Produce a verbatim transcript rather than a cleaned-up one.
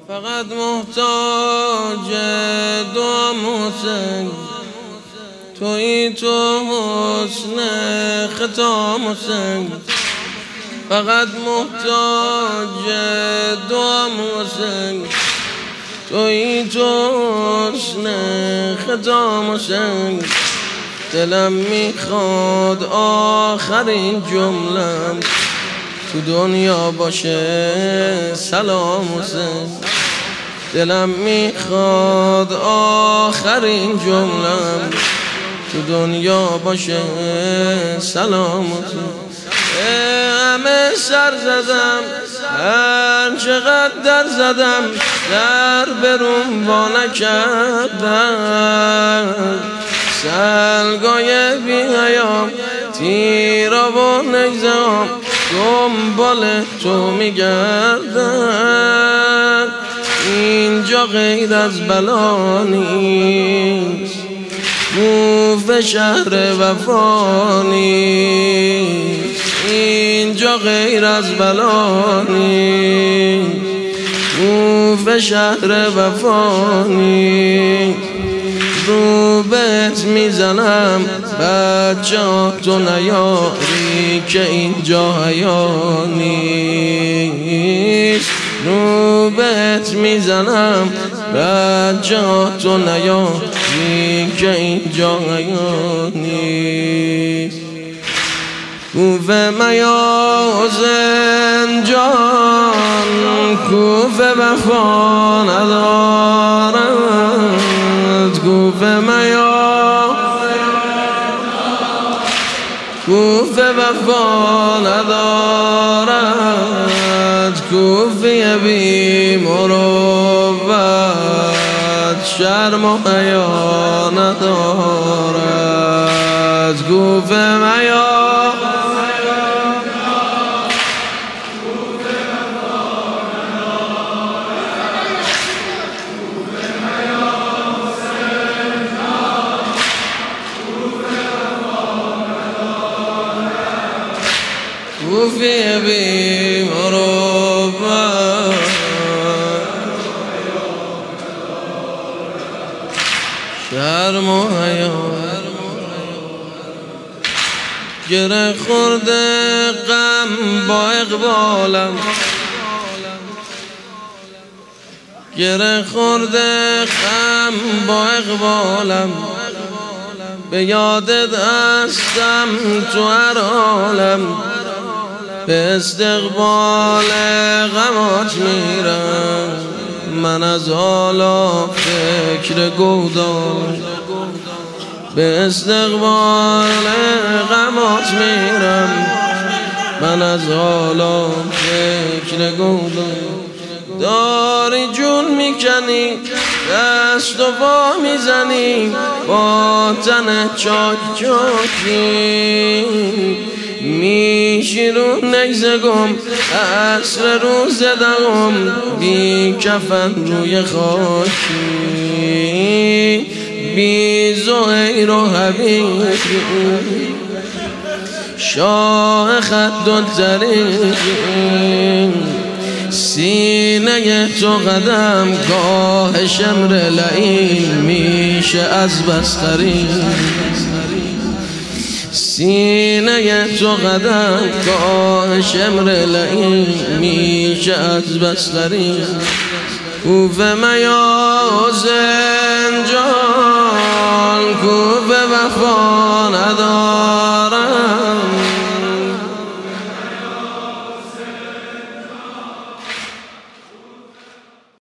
فقط محتاج دعا حسین، تویی تو حسن ختام حسین. فقط محتاج دعا حسین، تویی تو حسن ختام حسین. دلم میخواد آخرین جملم تو دنیا باشه سلام حسین. دلم میخواد آخرین جملم تو دنیا باشه سلام حسین. همه سر زدم هر چقدر در زدم، در بروم وا نکردم. سلگای بی حیام تیرا و نیزم دنبال تو میگردن. اینجا غیر از بلا نیست، موف شهر وفا نیست. اینجا غیر از بلا نیست، موف شهر وفا نیست. رو بهت میزنم بچه تو نیاری که اینجا حیا نیست. رو بهت میزنم بچه تو نیاری که اینجا حیا نیست. کوفه میازن جان، کوفه وفا ندارد. کوفه میا کوفه وفا ندارد. کوفه بی مروت شرم و حیا ندارد. کوفه میا کوفه بی مروت شرم و حیا. گره خورده غم با اقبالم، گره خورده غم با اقبالم. به یادت هستم تو هر حالم، به استقبال غمات میرم. من از حالا فکر گودال، به استقبال غمات میرم. من از حالا فکر گودال. داری جون میکنی دست و پا میزنی با تن چاک چاکی. میشی رو نیزه گم عصر روز دهم، بی کفن روی خاکی. بی زهیر و حبیبی شاه خد و طریقی. سینه تو قدم گاه شمر لعین میشه از بستری. سینه تو قدم گاه شمر لعین میشه از بستری. کوفه میازن جان، کوفه وفا ندار.